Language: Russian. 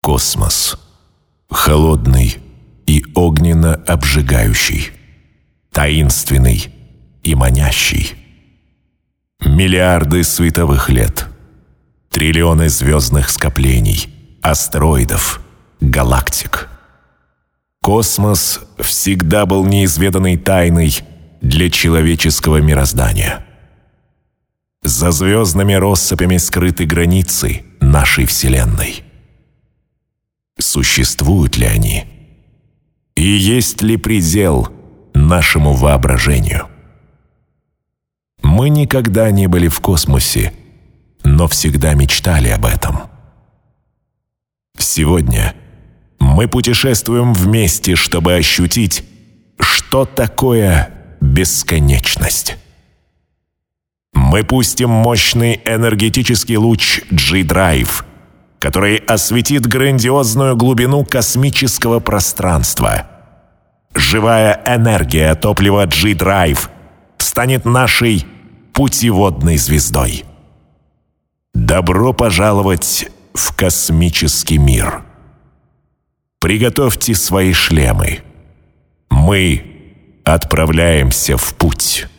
Космос. Холодный и огненно обжигающий. Таинственный и манящий. Миллиарды световых лет. Триллионы звездных скоплений, астероидов, галактик. Космос всегда был неизведанной тайной для человеческого мироздания. За звездными россыпями скрыты границы нашей Вселенной. Существуют ли они? И есть ли предел нашему воображению? Мы никогда не были в космосе, но всегда мечтали об этом. Сегодня мы путешествуем вместе, чтобы ощутить, что такое бесконечность. Мы пустим мощный энергетический луч G-Drive, который осветит грандиозную глубину космического пространства. Живая энергия топлива G-Drive станет нашей путеводной звездой. Добро пожаловать в космический мир. Приготовьте свои шлемы. Мы отправляемся в путь.